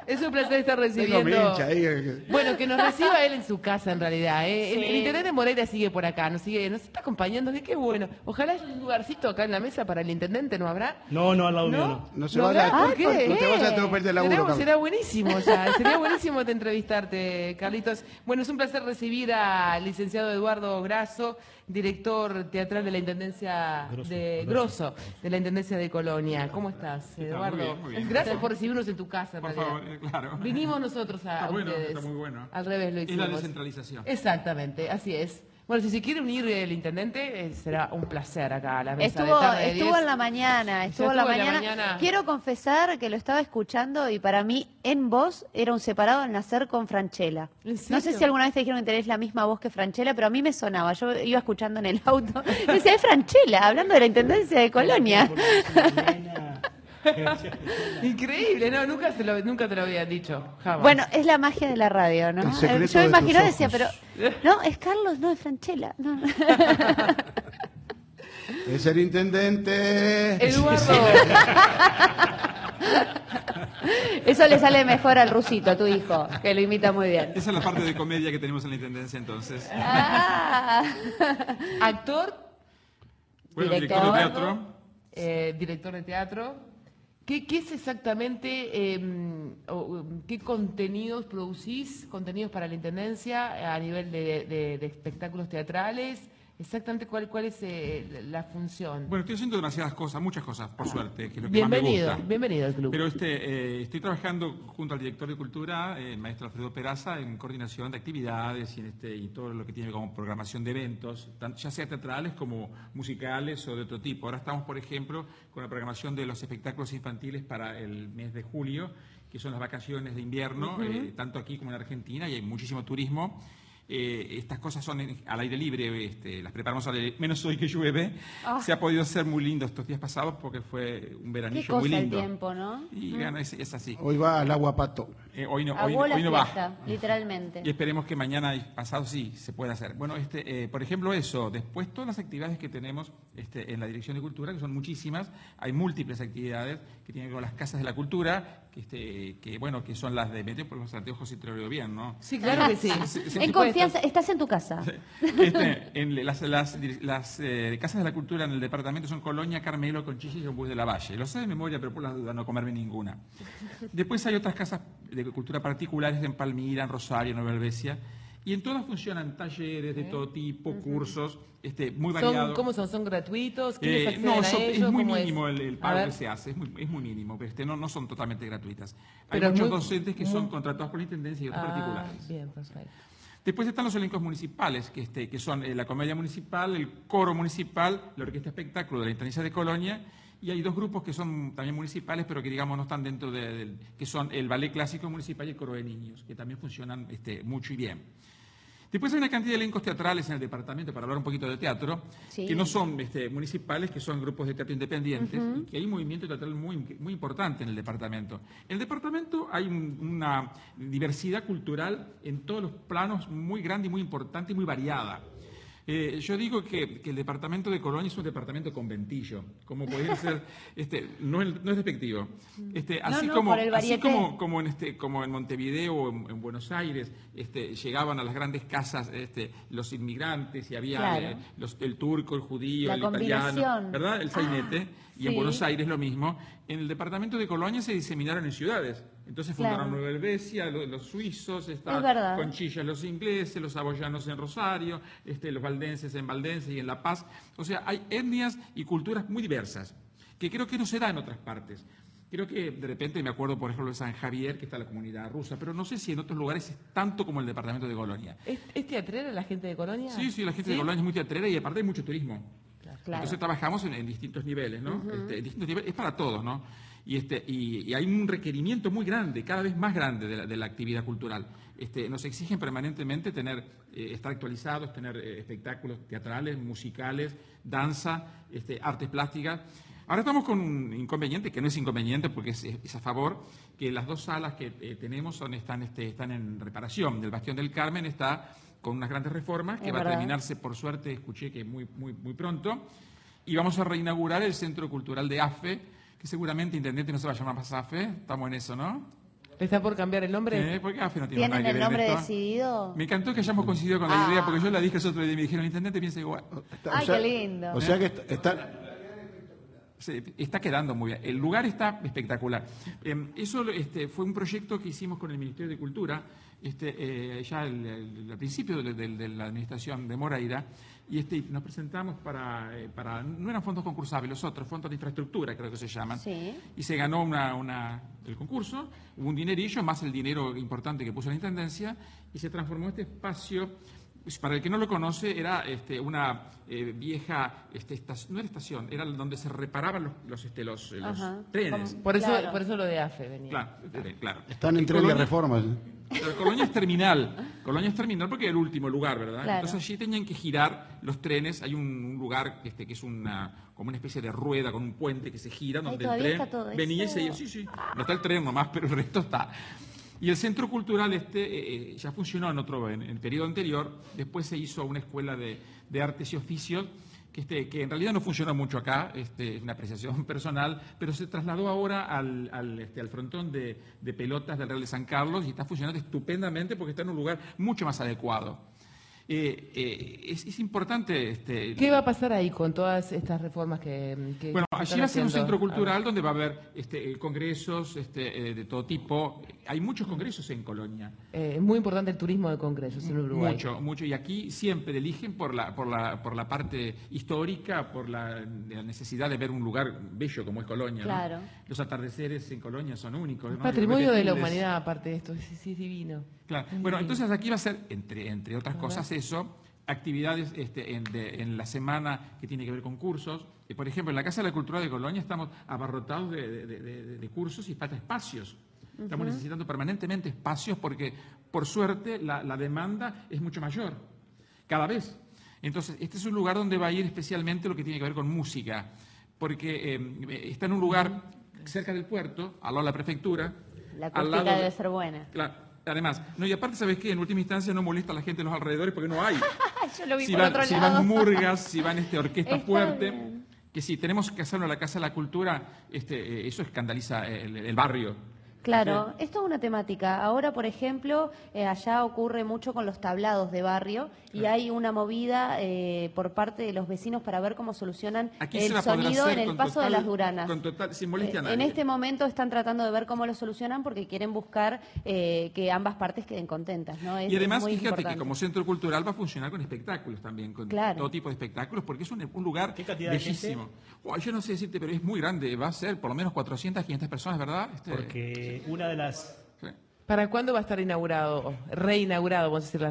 Es un placer estar recibiendo. Bueno, que nos reciba él en su casa, en realidad. El intendente Moreira sigue por acá, nos está acompañando. Qué bueno. Ojalá haya un lugarcito acá en la mesa para el intendente, ¿no habrá? No, al lado mío no. No se vaya. ¿Por qué? No te vayas a interrumpir el laburo. Será buenísimo ya. Sería buenísimo de entrevistarte, Carlitos. Bueno, es un placer recibir al licenciado Eduardo Grasso, director teatral de la Intendencia Grosso, de la Intendencia de Colonia. ¿Cómo estás, Eduardo? Muy bien. Gracias por recibirnos en tu casa. Por favor, claro. Vinimos nosotros a ustedes. Está muy bueno. Al revés lo hicimos. Es la descentralización. Exactamente, así es. Bueno, si se quiere unir el intendente, será un placer acá a la mesa de Estuvo tarde. en la mañana, Quiero confesar que lo estaba escuchando y para mí, en voz, era un separado al nacer con Francella. ¿En serio? No sé si alguna vez te dijeron que tenés la misma voz que Francella, pero a mí me sonaba. Yo iba escuchando en el auto. Y decía, es Francella, hablando de la Intendencia de Colonia. Increíble, no, nunca te lo había dicho, jamás. Bueno, es la magia de la radio, ¿no? Yo me imaginaba, decía, pero no, es Carlos, no, es Francella. No. Es el intendente. Eduardo. Eso le sale mejor al rusito, a tu hijo, que lo imita muy bien. Esa es la parte de comedia que tenemos en la Intendencia, entonces. Actor. Bueno, director de teatro. Director de teatro. ¿Qué es exactamente, qué contenidos producís, contenidos para la Intendencia a nivel de espectáculos teatrales? Exactamente cuál es la función. Bueno, estoy haciendo demasiadas cosas, muchas cosas, por suerte, que es lo que más me gusta. Bienvenido al club. Pero estoy trabajando junto al director de Cultura, el maestro Alfredo Peraza, en coordinación de actividades y todo lo que tiene como programación de eventos, ya sea teatrales como musicales o de otro tipo. Ahora estamos, por ejemplo, con la programación de los espectáculos infantiles para el mes de julio, que son las vacaciones de invierno, tanto aquí como en Argentina, y hay muchísimo turismo. Estas cosas son al aire libre, las preparamos al aire, menos hoy que llueve. Se ha podido hacer muy lindo estos días pasados porque fue un veranillo muy lindo. El tiempo, ¿no? Y es así. Hoy va al agua pato. Hoy no fiesta, va. Literalmente. Y esperemos que mañana y pasado sí se pueda hacer. Bueno, por ejemplo eso. Después todas las actividades que tenemos en la Dirección de Cultura, que son muchísimas, hay múltiples actividades que tienen que ver con las casas de la cultura, que son las de Meteo por los anteojos y te lo veo bien, ¿no? Sí, claro que sí. En confianza, estás en tu casa. En las casas de la cultura en el departamento son Colonia, Carmelo, Conchilla y Ombús de la Valle. Lo sé de memoria, pero por las dudas no comerme ninguna. Después hay otras casas de cultura particulares en Palmira, en Rosario, en Nueva Helvecia. Y en todas funcionan talleres de todo tipo, cursos, muy variados. ¿Cómo son? ¿Son gratuitos? ¿Quiénes acceden No, a ellos? es muy mínimo el pago que se hace, es muy mínimo, pero no son totalmente gratuitas. Hay Pero muchos docentes que son contratados por la Intendencia y otros particulares. Bien, perfecto. Después están los elencos municipales, que son la comedia municipal, el coro municipal, la orquesta espectáculo de la Intendencia de Colonia, y hay dos grupos que son también municipales, pero que digamos no están dentro que son el ballet clásico municipal y el coro de niños, que también funcionan mucho y bien. Después hay una cantidad de elencos teatrales en el departamento, para hablar un poquito de teatro, que no son municipales, que son grupos de teatro independientes, y que hay un movimiento teatral muy importante en el departamento. En el departamento hay una diversidad cultural en todos los planos muy grande y muy importante y muy variada. Yo digo que el departamento de Colonia es un departamento conventillo, como podría ser, no es despectivo. Así como en Montevideo o en Buenos Aires llegaban a las grandes casas los inmigrantes y había el turco, el judío, el italiano, ¿verdad? El sainete, y en Buenos Aires lo mismo. En el departamento de Colonia se diseminaron en ciudades. Entonces fundaron Nueva Helvecia, los suizos, Conchillas los ingleses, los saboyanos en Rosario, los valdenses en Valdense y en La Paz. O sea, hay etnias y culturas muy diversas, que creo que no se da en otras partes. Creo que de repente me acuerdo, por ejemplo, de San Javier, que está la comunidad rusa, pero no sé si en otros lugares es tanto como el departamento de Colonia. ¿Es teatrera la gente de Colonia? Sí, la gente de Colonia es muy teatrera y aparte hay mucho turismo. Claro. Entonces trabajamos en distintos niveles, ¿no? En distintos niveles, es para todos, ¿no? Y hay un requerimiento muy grande, cada vez más grande de la actividad cultural. Nos exigen permanentemente estar actualizados, tener espectáculos teatrales, musicales, danza, artes plásticas. Ahora estamos con un inconveniente, que no es inconveniente porque es a favor, que las dos salas que tenemos están en reparación. El Bastión del Carmen está con unas grandes reformas que va a terminarse, por suerte, escuché que muy pronto, y vamos a reinaugurar el Centro Cultural de AFE, que seguramente Intendente no se va a llamar más AFE, estamos en eso, ¿no? ¿Está por cambiar el nombre? Porque AFE no tiene nada ¿Tienen que el ver en nombre esto. decidido? Me encantó que hayamos coincidido con la idea, porque yo la dije el otro día y me dijeron, el intendente piensa igual. Ay, qué lindo. O sea que Está quedando muy bien. El lugar está espectacular. Eso fue un proyecto que hicimos con el Ministerio de Cultura, ya al principio de la administración de Moreira, y nos presentamos no eran fondos concursables, los otros, fondos de infraestructura, creo que se llaman. Sí. Y se ganó el concurso, hubo un dinerillo, más el dinero importante que puso la Intendencia, y se transformó este espacio. Para el que no lo conoce, era una vieja, no era estación, era donde se reparaban los trenes. Por eso, Claro. por eso lo de AFE venía. Claro. están en En tren de Colonia- reformas. Pero Colonia es terminal. Colonia es terminal porque es el último lugar, ¿verdad? Claro. Entonces allí tenían que girar los trenes. Hay un lugar que es como una especie de rueda con un puente que se gira, donde el ¿todavía tren está todo venía y eso? se iba. Sí. No está el tren nomás, pero el resto está. Y el centro cultural ya funcionó en el periodo anterior. Después se hizo una escuela de artes y oficios que en realidad no funcionó mucho acá, es una apreciación personal, pero se trasladó ahora al frontón de pelotas del Real de San Carlos y está funcionando estupendamente porque está en un lugar mucho más adecuado. Es importante... ¿Qué va a pasar ahí con todas estas reformas que Bueno, están allí va a ser un haciendo? centro cultural donde va a haber congresos de todo tipo. Hay muchos congresos en Colonia. Es muy importante el turismo de congresos en Uruguay. Mucho. Y aquí siempre eligen por la parte histórica, por la necesidad de ver un lugar bello como es Colonia. Claro. ¿no? Los atardeceres en Colonia son únicos. ¿no? Patrimonio de la Irrepetibles. humanidad, aparte de esto, sí, es divino. Claro. Bueno, entonces aquí va a ser, entre otras cosas, eso, actividades en la semana que tiene que ver con cursos. Por ejemplo, en la Casa de la Cultura de Colonia estamos abarrotados de cursos y falta espacios. Estamos necesitando permanentemente espacios porque, por suerte, la demanda es mucho mayor, cada vez. Entonces, este es un lugar donde va a ir especialmente lo que tiene que ver con música, porque está en un lugar cerca del puerto, al lado de la prefectura. La al lado acústica debe ser buena. Claro. Además, y aparte, ¿sabes qué? En última instancia no molesta a la gente de los alrededores porque no hay. Yo lo vi Si por otro si lado. van murgas, si van orquesta Está fuerte, bien. que sí, tenemos que hacerlo en la Casa de la Cultura, eso escandaliza el barrio. Claro, esto es una temática. Ahora, por ejemplo, allá ocurre mucho con los tablados de barrio y hay una movida por parte de los vecinos para ver cómo solucionan Aquí se el va a poder sonido hacer en el con paso de total- las duranas. con total- sin molestia a nadie. En este momento están tratando de ver cómo lo solucionan porque quieren buscar que ambas partes queden contentas, ¿no? Y además, muy fíjate importante. que como centro cultural va a funcionar con espectáculos también, con Claro. todo tipo de espectáculos, porque es un lugar ¿Qué cantidad de bellísimo. Yo no sé decirte, pero es muy grande, va a ser por lo menos 400, 500 personas, ¿verdad? Porque una de las... Sí. ¿Para cuándo va a estar inaugurado, reinaugurado, vamos a decir,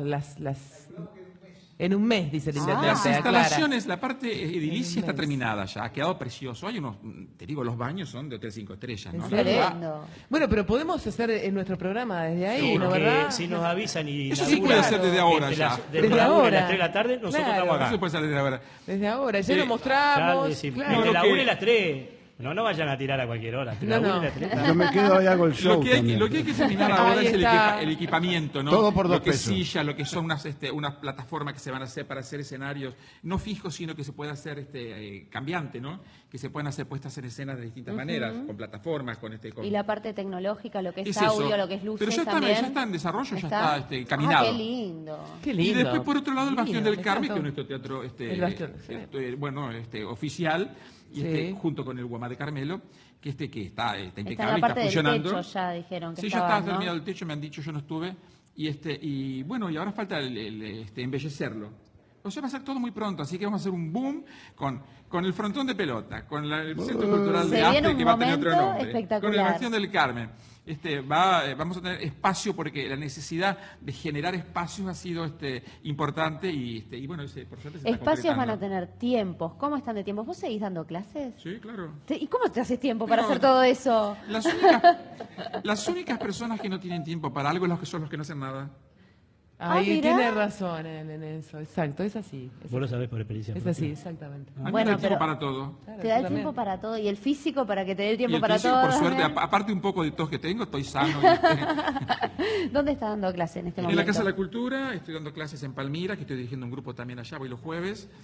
en un mes, dice el intendente? Las aclara. instalaciones, la parte edilicia está mes. terminada ya, ha quedado precioso. Hay unos, te digo, los baños son de Hotel 5 Estrellas, ¿no? ¿En La serio? verdad, Tremendo. Bueno, pero podemos hacer en nuestro programa desde ahí, ¿no, Porque verdad? si nos avisan y Eso sí inauguran puede ser desde ahora entre ya. las- Desde desde la 1 y ahora. las 3 de la tarde, nosotros Claro. estamos no acá. se puede salir de ahora. Desde ahora, ya Sí. lo Ya mostramos. decimos, claro. entre la Lo que- 1 y las 3. No vayan a tirar a cualquier hora. Entre la No, 1 no. y las 3. Yo me quedo ahí, hago el show Lo que hay también. que terminar Ahí ahora es está. el equipamiento, ¿no? Todo por lo 2 que es pesos. silla, lo que son unas plataformas que se van a hacer para hacer escenarios, no fijos, sino que se puede hacer cambiante, ¿no? Que se pueden hacer puestas en escenas de distintas maneras, con plataformas, con con- Y la parte tecnológica, lo que es, Es audio, eso. lo que es luces Pero ya está en desarrollo, ya está, caminado. Ah, qué lindo. Qué Y lindo. después, por otro lado, el Bastión Divino, del me Carmen, que es encantó. nuestro teatro El Bastión, sí. oficial, y Sí. junto con el Guamá de Carmelo, que está Está en impecable, la está parte del funcionando. techo ya dijeron que Sí, ya estaba, está ¿no? terminado el techo, me han dicho, yo no estuve. Y bueno, y ahora falta embellecerlo. O sea, va a ser todo muy pronto, así que vamos a hacer un boom con el frontón de pelota, con el Centro Cultural Se de viene Arte, un que va a tener otro momento nombre, espectacular. con el Bastión del Carmen. Vamos a tener espacio porque la necesidad de generar espacios ha sido importante y bueno, por suerte se está Espacios van a concretando. tener tiempos. ¿Cómo están de tiempos? ¿Vos seguís dando clases? Sí, claro. ¿Y cómo te haces tiempo para Pero- hacer todo eso? Las únicas personas que no tienen tiempo para algo son los que no hacen nada. Ahí mirá. tiene razón en eso, exacto, es así. Vos lo sabés por experiencia. Es así, exactamente. A mí Bueno, me da tiempo pero- para todo. Claro, Te da yo el también. tiempo para todo. Y el físico para que te dé el Y tiempo el para físico, todo. por suerte, Damián. aparte un poco de tos que tengo, estoy sano. ¿Dónde estás dando clase en este En momento? la Casa de la Cultura, estoy dando clases en Palmira, que estoy dirigiendo un grupo también allá, voy los jueves.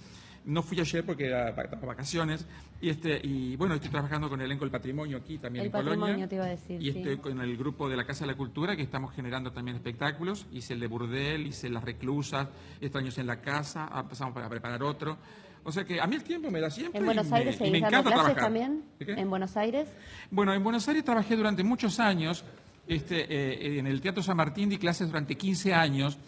No fui ayer porque era vacaciones. Y bueno, estoy trabajando con el elenco del patrimonio aquí también El en Colonia. patrimonio, te iba a decir, Y sí. estoy con el grupo de la Casa de la Cultura, que estamos generando también espectáculos. Hice el de Burdel, hice Las Reclusas, Extraños en la Casa, empezamos a preparar otro. O sea que a mí el tiempo me da siempre. ¿En Buenos Aires y seguís me dando encanta clases trabajar. también? ¿De qué? ¿En Buenos Aires? Bueno, en Buenos Aires trabajé durante muchos años. En el Teatro San Martín di clases durante 15 años.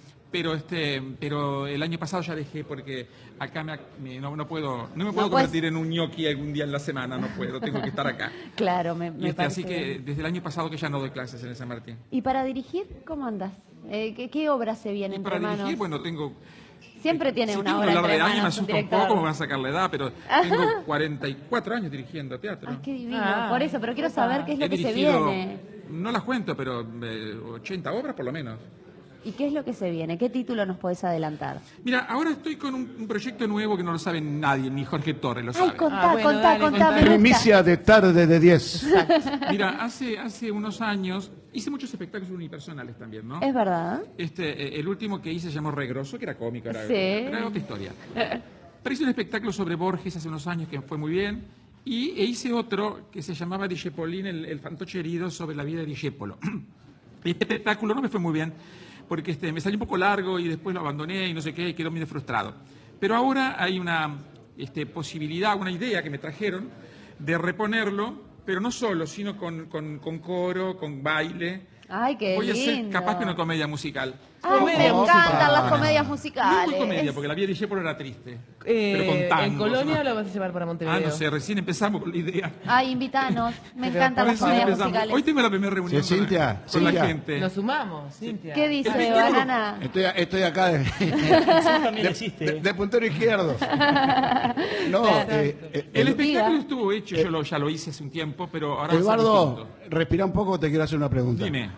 Pero el año pasado ya dejé porque acá no me puedo puedes- convertir en un ñoqui algún día en la semana, no puedo, tengo que estar acá. Claro, me Y parece así que bien. desde el año pasado que ya no doy clases en el San Martín. ¿Y para dirigir, cómo andas? ¿Qué obra se viene Y entre para manos? dirigir, bueno, tengo... Siempre tiene si una tengo que obra hablar entre de años me manos, un asusta un director. poco, me van a sacar la edad, pero tengo 44 años dirigiendo teatro. Ay, qué divino. Ah, Por eso, pero quiero saber qué es lo He que se dirigido, viene. no las cuento, pero 80 obras por lo menos. ¿Y qué es lo que se viene? ¿Qué título nos podés adelantar? Mira, ahora estoy con un proyecto nuevo que no lo sabe nadie, ni Jorge Torres lo Ay, sabe. contá, bueno, contá, dale, contá, contá. me gusta. Primicia de tarde de 10. Mira, hace unos años hice muchos espectáculos unipersonales también, ¿no? Es verdad. El último que hice se llamó Regroso, que era cómico, Sí. era otra historia. Pero hice un espectáculo sobre Borges hace unos años que fue muy bien. E hice otro que se llamaba Discepolín, el fantoche herido sobre la vida de Discepolo. Y este espectáculo no me fue muy bien, porque me salió un poco largo y después lo abandoné y no sé qué, y quedó muy frustrado. Pero ahora hay una posibilidad, una idea que me trajeron de reponerlo, pero no solo, sino con coro, con baile. Ay, qué Voy a hacer lindo. capaz que una comedia musical. Ay, me Comedia encantan musical. las comedias No es musicales. muy comedia, porque la vida de Discepolo era triste. pero con ¿En tangos, Colonia ¿no? o lo vas a llevar para Montevideo? Ah, no sé, recién empezamos con la idea. Ay, invítanos. Me Pero encantan las Recién comedias empezamos. musicales. Hoy tengo la primera reunión Sí, Cintia, con la Cintia. gente. Nos sumamos, Cintia. ¿Qué dice, espectáculo- Banana? Estoy acá de, Vos también lo hiciste. de puntero izquierdo. No, El espectáculo estuvo hecho, yo ya lo hice hace un tiempo, pero ahora va a ser Eduardo, distinto. respira un poco, te quiero hacer una pregunta. Dime.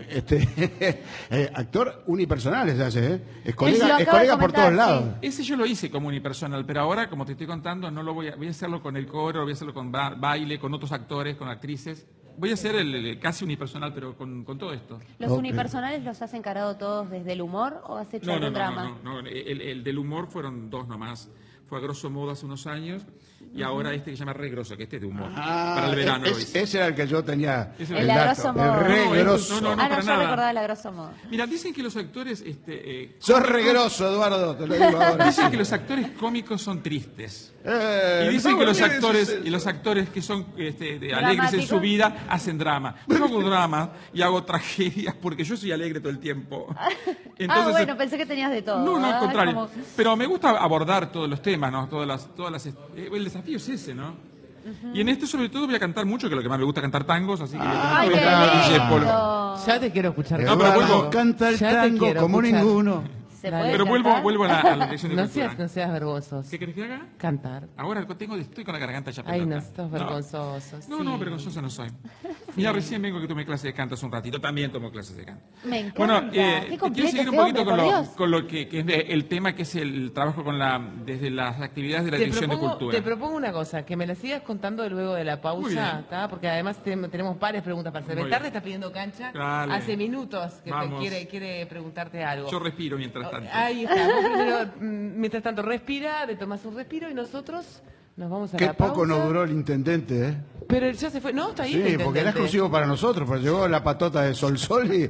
Actor unipersonal se hace, ¿eh? Es lo colega, acabo es de colega por comentar, todos lados. sí. Ese yo lo hice como unipersonal, pero ahora, como te estoy contando, no lo voy a hacerlo con el coro, voy a hacerlo con baile, con otros actores, con actrices. Voy a hacer el casi unipersonal, pero con todo esto. ¿Los Ok. unipersonales los has encarado todos desde el humor o has hecho No, algún drama? no. El del humor fueron 2 nomás. Fue a grosso modo hace unos años y ahora que se llama Re Grosso, que este es de humor. para el verano lo hice. Ese era el que yo tenía. Ese El era de dato, grosso modo. el re No, grosso. no, No, para yo nada. recordaba el a grosso modo. Mira, dicen que los actores... Sos re grosso, Eduardo, te lo digo ahora. Dicen que los actores cómicos son tristes. Y dicen no, que los ¿qué es actores eso? y los actores que son alegres en ¿Dramáticos? su vida hacen drama. Yo hago drama y hago tragedias porque yo soy alegre todo el tiempo. Bueno, pensé que tenías de todo. No, al Ay, contrario. como- Pero me gusta abordar todos los temas, ¿no? El desafío es ese, ¿no? Y en este sobre todo voy a cantar mucho, que es lo que más me gusta cantar tangos, así que Ay, voy a qué cantar Discepolo. lindo. Ya te quiero escuchar. No, pero Eduardo vuelvo. canta el Ya te tango quiero como escuchar. ninguno. ¿Se Dale. puede Pero cantar? vuelvo a la dirección de No cultura. seas vergonzoso. ¿Qué querés que haga? Cantar. Ahora estoy con la garganta ya Ay, no, pelota. sos vergonzoso. No, sí. vergonzoso no soy. Mira, recién vengo que tomé clase de canto hace un ratito. También tomo clases de canto. Me encanta. Bueno, Qué quiero completo seguir un este poquito hombre, por Dios. con lo que es el tema, que es el trabajo desde las actividades de la Dirección de Cultura. Te propongo una cosa, que me la sigas contando luego de la Muy pausa, bien. ¿tá? Porque además tenemos varias preguntas para hacer. Muy Betarde bien. está pidiendo cancha Dale. hace minutos que Vamos. quiere preguntarte algo. Yo respiro mientras tanto. Ahí está. Vos primero, mientras tanto, respira, te tomas un respiro y nosotros nos vamos a Qué la pausa. poco nos duró el intendente, ¿eh? Pero él ya se fue. No, está ahí. Sí, el porque era intendente. exclusivo para nosotros, porque llegó la patota de Solsoli.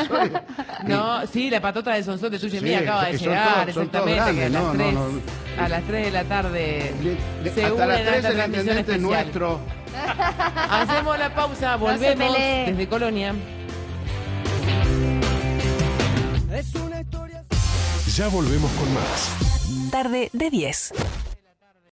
No, sí, la patota de Sonsón de tuya y Sí, mía acaba de que son llegar, todos- son todos exactamente, que a grandes, las no, 3, no, a las 3 de la tarde se Hasta unen las a 3 esta el transmisión intendente especial. nuestro. Hacemos la pausa, se volvemos peleen. desde Colonia. Ya volvemos con más. Tarde de 10.